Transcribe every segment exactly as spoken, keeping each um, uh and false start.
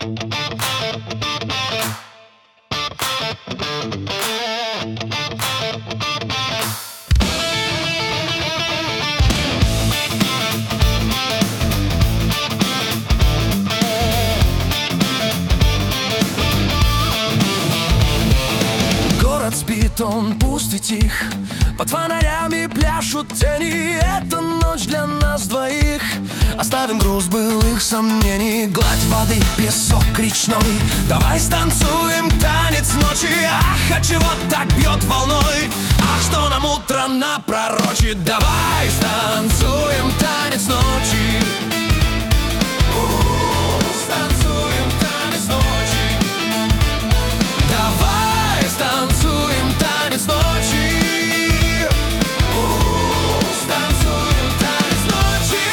Спит он, пуст и тих, под фонарями пляшут тени. Это ночь для нас двоих. Оставим груз былых сомнений. Гладь воды, песок речной. Давай станцуем танец ночи. Ах, от чего так бьет волной? Ах, что нам утро напророчит? Давай станцуем танец ночи. Станцуем танец ночи. Давай станцуем танец ночи. Станцуем танец ночи.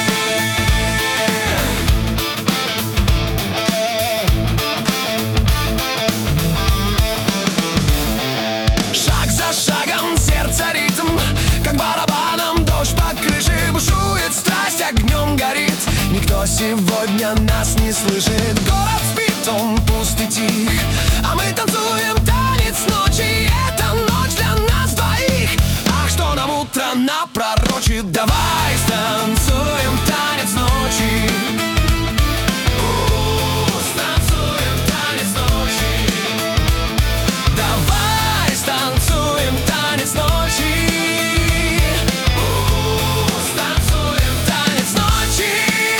Шаг за шагом, сердце ритм, как барабаном дождь по крыше. Бушует страсть, огнем горит. Никто сегодня нас не слышит. Город спит, он пуст и тих, а мы танцуем танец ночи. Это ночь для нас двоих. Ах, что нам утро напророчит? Давай станцуем танец ночи. Станцуем танец ночи. Давай станцуем танец ночи. Станцуем танец ночи.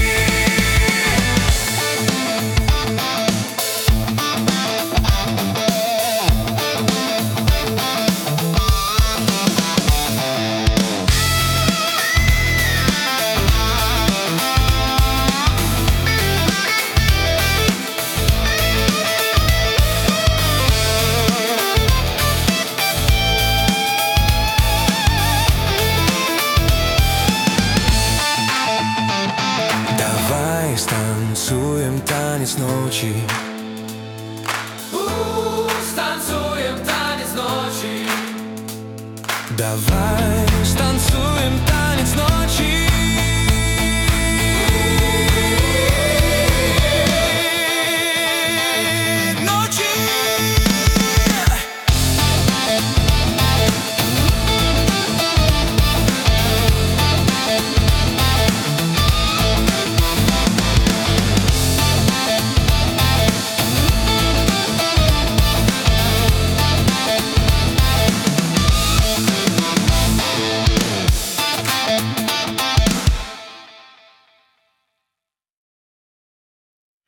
Давай станцуем танец ночи. Станцуем танец ночи. Давай станцуем танец ночи.